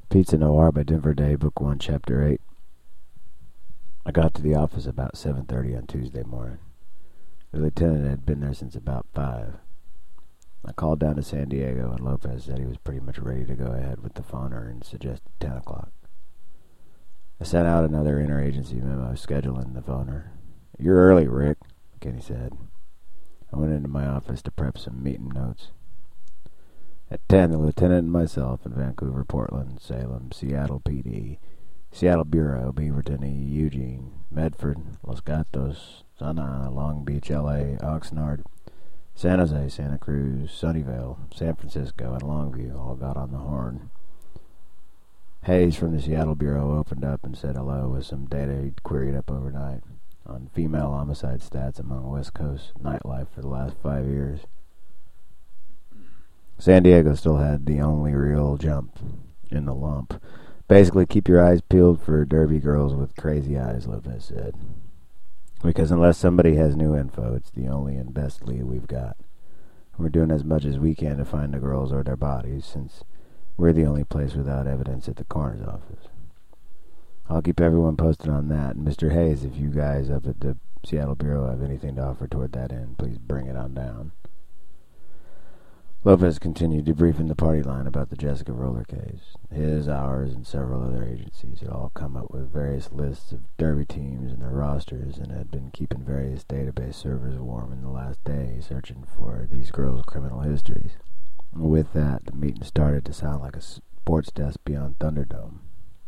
Pizza Noir by Denver Day, Book 1, Chapter 8. I got to the office about 7:30 on Tuesday morning. The lieutenant had been there since about 5. I called down to San Diego, and Lopez said he was pretty much ready to go ahead with the phoner and suggested 10 o'clock. I sent out another interagency memo scheduling the phoner. "You're early, Rick," Kenny said. I went into my office to prep some meeting notes. At 10, the lieutenant and myself in Vancouver, Portland, Salem, Seattle PD, Seattle Bureau, Beaverton, Eugene, Medford, Los Gatos, Santa Ana, Long Beach, LA, Oxnard, San Jose, Santa Cruz, Sunnyvale, San Francisco, and Longview all got on the horn. Hayes from the Seattle Bureau opened up and said hello with some data he'd queried up overnight on female homicide stats among West Coast nightlife for the last 5 years. San Diego still had the only real jump in the lump. Basically, keep your eyes peeled for derby girls with crazy eyes, Lopez said. Because unless somebody has new info, it's the only and best lead we've got. We're doing as much as we can to find the girls or their bodies, since we're the only place without evidence at the coroner's office. I'll keep everyone posted on that. And Mr. Hayes, if you guys up at the Seattle Bureau have anything to offer toward that end, please bring it on down. Lopez continued debriefing the party line about the Jessica Roller case. His, ours, and several other agencies had all come up with various lists of derby teams and their rosters, and had been keeping various database servers warm in the last day, searching for these girls' criminal histories. With that, the meeting started to sound like a sports desk beyond Thunderdome.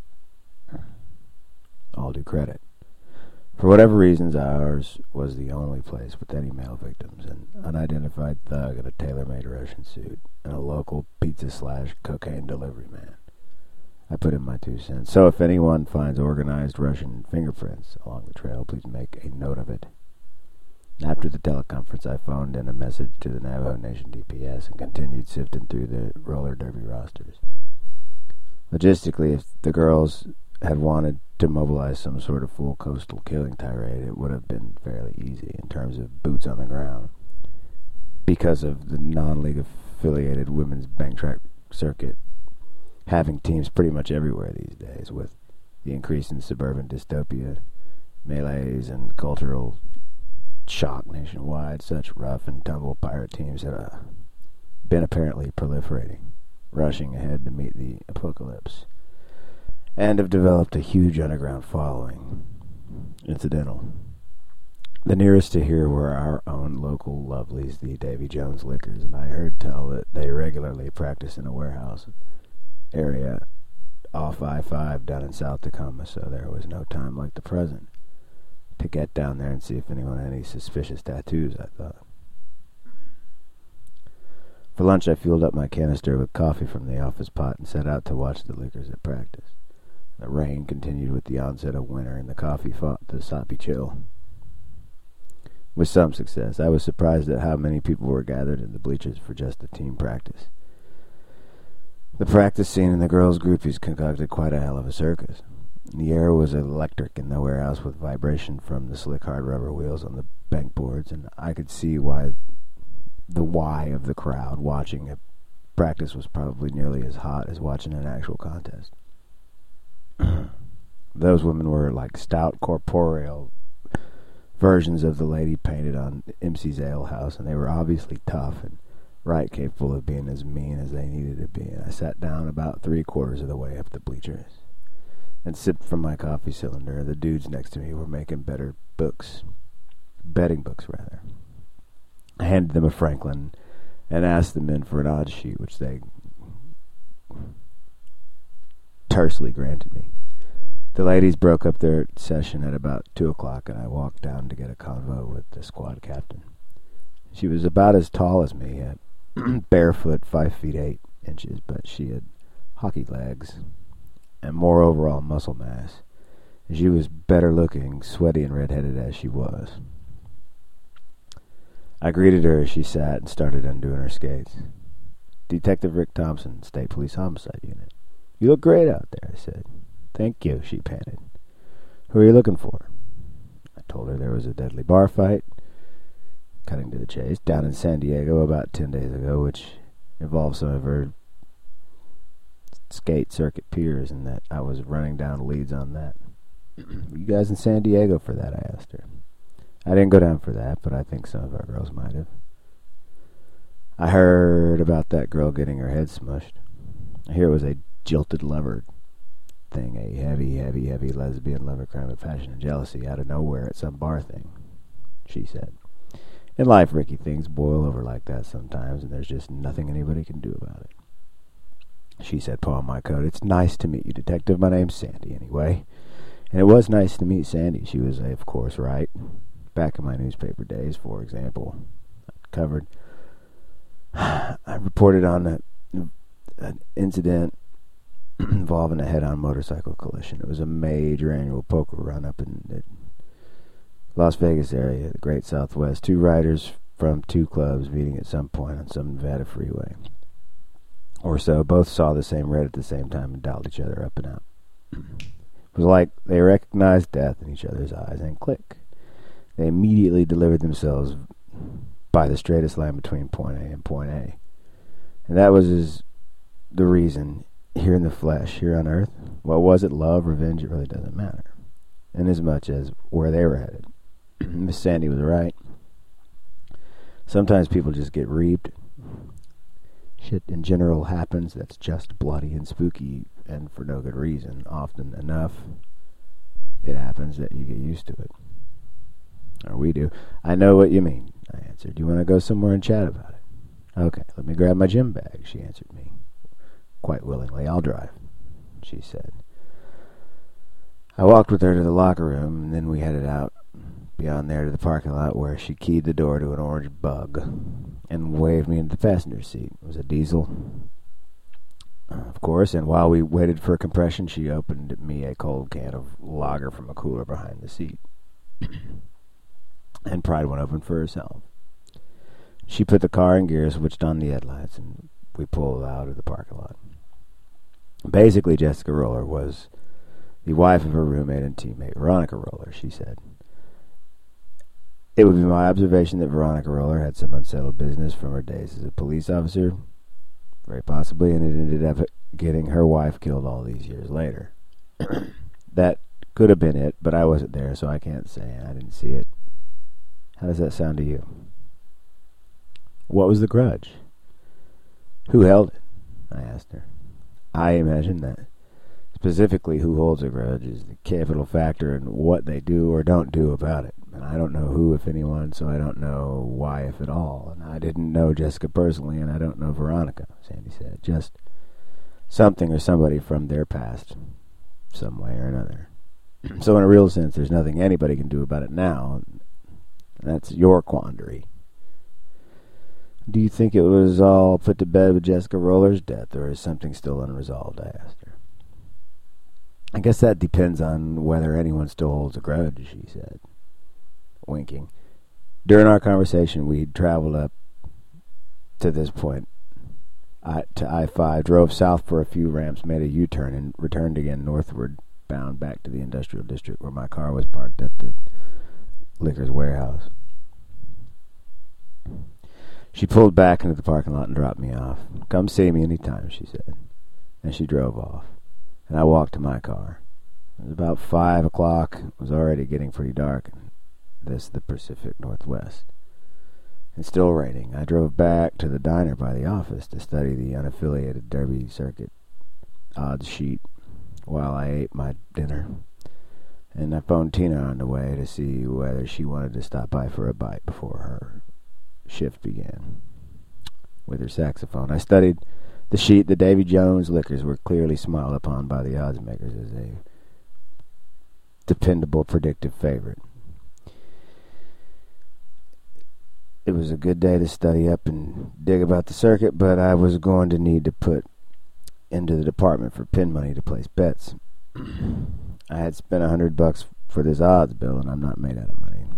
All due credit. For whatever reasons, ours was the only place with any male victims, an unidentified thug in a tailor-made Russian suit, and a local pizza/cocaine delivery man. I put in my 2 cents. So if anyone finds organized Russian fingerprints along the trail, please make a note of it. After the teleconference, I phoned in a message to the Navajo Nation DPS and continued sifting through the roller derby rosters. Logistically, if the girls had wanted to mobilize some sort of full coastal killing tirade, it would have been fairly easy in terms of boots on the ground, because of the non-league affiliated women's bank track circuit having teams pretty much everywhere these days, with the increase in suburban dystopia, melees, and cultural shock nationwide. Such rough and tumble pirate teams have been apparently proliferating, rushing ahead to meet the apocalypse, and have developed a huge underground following. Incidental. The nearest to here were our own local lovelies, the Davy Jones Liquors, and I heard tell that they regularly practice in a warehouse area off I-5 down in South Tacoma, so there was no time like the present to get down there and see if anyone had any suspicious tattoos, I thought. For lunch, I fueled up my canister with coffee from the office pot and set out to watch the Liquors at practice. The rain continued with the onset of winter, and the coffee fought the soppy chill. With some success, I was surprised at how many people were gathered in the bleachers for just a team practice. The practice scene and the girls' groupies concocted quite a hell of a circus. The air was electric in the warehouse with vibration from the slick hard rubber wheels on the bank boards, and I could see why of the crowd watching a practice was probably nearly as hot as watching an actual contest. Those women were like stout, corporeal versions of the lady painted on MC's Ale House, and they were obviously tough and right capable of being as mean as they needed to be. And I sat down about 3/4 of the way up the bleachers and sipped from my coffee cylinder. The dudes next to me were making betting books. I handed them a Franklin and asked the men for an odds sheet, which they tersely granted me. The ladies broke up their session at about 2 o'clock, and I walked down to get a convo with the squad captain. She was about as tall as me, at barefoot, 5 feet 8 inches, but she had hockey legs and more overall muscle mass. She was better looking, sweaty and red-headed as she was. I greeted her as she sat and started undoing her skates. "Detective Rick Thompson, State Police Homicide Unit." "You look great out there," I said. "Thank you," she panted. "Who are you looking for?" I told her there was a deadly bar fight, cutting to the chase, down in San Diego about 10 days ago, which involved some of her skate circuit piers and that I was running down leads on that. You guys in San Diego for that, I asked her. I didn't go down for that, but I think some of our girls might have. I heard about that girl getting her head smushed. I hear it was a jilted lover thing, a heavy lesbian lover crime of passion and jealousy out of nowhere at some bar thing, she said. In life, Ricky, things boil over like that sometimes, and there's just nothing anybody can do about it. She said, pawing my coat, "It's nice to meet you, Detective. My name's Sandy, anyway." And it was nice to meet Sandy. She was, of course, right. Back in my newspaper days, for example, I reported on an incident involving a head-on motorcycle collision. It was a major annual poker run up in the Las Vegas area, the Great Southwest. Two riders from two clubs meeting at some point on some Nevada freeway or so. Both saw the same red at the same time and dialed each other up and out. It was like they recognized death in each other's eyes, and click. They immediately delivered themselves by the straightest line between point A and point A. And that was the reason, here in the flesh, here on earth. What was it, love, revenge? It really doesn't matter. Inasmuch as where they were headed. Miss Sandy was right. Sometimes people just get reaped. Shit in general happens that's just bloody and spooky and for no good reason. Often enough, it happens that you get used to it. Or we do. "I know what you mean," I answered. "Do you want to go somewhere and chat about it?" "Okay, let me grab my gym bag," she answered me. "Quite willingly. I'll drive," she said. I walked with her to the locker room, and then we headed out beyond there to the parking lot, where she keyed the door to an orange Bug and waved me into the passenger seat. It was a diesel, of course, and while we waited for compression, she opened me a cold can of lager from a cooler behind the seat and pried one open for herself. She put the car in gear, switched on the headlights, and we pulled out of the parking lot. Basically, Jessica Roller was the wife of her roommate and teammate, Veronica Roller, she said. It would be my observation that Veronica Roller had some unsettled business from her days as a police officer, very possibly, and it ended up getting her wife killed all these years later. That could have been it, but I wasn't there, so I can't say, and I didn't see it. How does that sound to you? What was the grudge? Who held it? I asked her. I imagine that specifically who holds a grudge is the capital factor in what they do or don't do about it. And I don't know who, if anyone, so I don't know why, if at all. And I didn't know Jessica personally, and I don't know Veronica, Sandy said. Just something or somebody from their past, some way or another. So in a real sense, there's nothing anybody can do about it now. That's your quandary. Do you think it was all put to bed with Jessica Roller's death, or is something still unresolved? I asked her. I guess that depends on whether anyone still holds a grudge, she said, winking. During our conversation, we'd traveled up to this point, to I-5, drove south for a few ramps, made a U-turn, and returned again northward, bound back to the industrial district where my car was parked at the liquor's warehouse. She pulled back into the parking lot and dropped me off. "Come see me anytime," she said. And she drove off, and I walked to my car. It was about 5 o'clock. It was already getting pretty dark. This the Pacific Northwest. And still raining. I drove back to the diner by the office to study the unaffiliated Derby Circuit odds sheet while I ate my dinner. And I phoned Tina on the way to see whether she wanted to stop by for a bite before her shift began. With her saxophone, I studied the sheet. The Davy Jones liquors were clearly smiled upon by the odds makers as a dependable, predictive favorite. It was a good day to study up and dig about the circuit, but I was going to need to put into the department for pin money to place bets. I had spent $100 for this odds bill, and I'm not made out of money.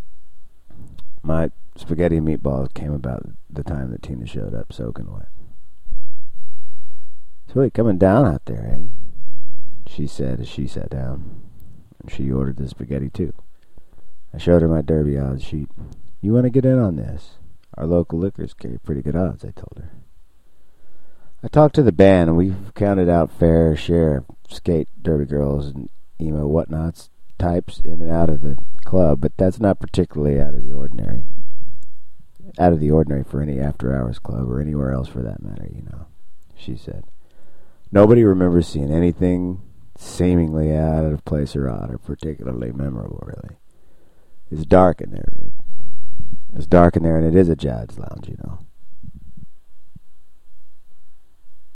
My spaghetti and meatballs came about the time that Tina showed up, soaking wet. "It's really coming down out there, eh?" she said as she sat down. And she ordered the spaghetti, too. I showed her my Derby odds sheet. "You want to get in on this? Our local liquors carry pretty good odds," I told her. I talked to the band, and we've counted out fair share of skate derby girls and emo whatnots types in and out of the club, but that's not particularly out of the ordinary. Out of the ordinary for any after-hours club or anywhere else for that matter, you know, she said. Nobody remembers seeing anything seemingly out of place or odd or particularly memorable, really. It's dark in there, Rick. It's dark in there, and it is a jazz lounge, you know.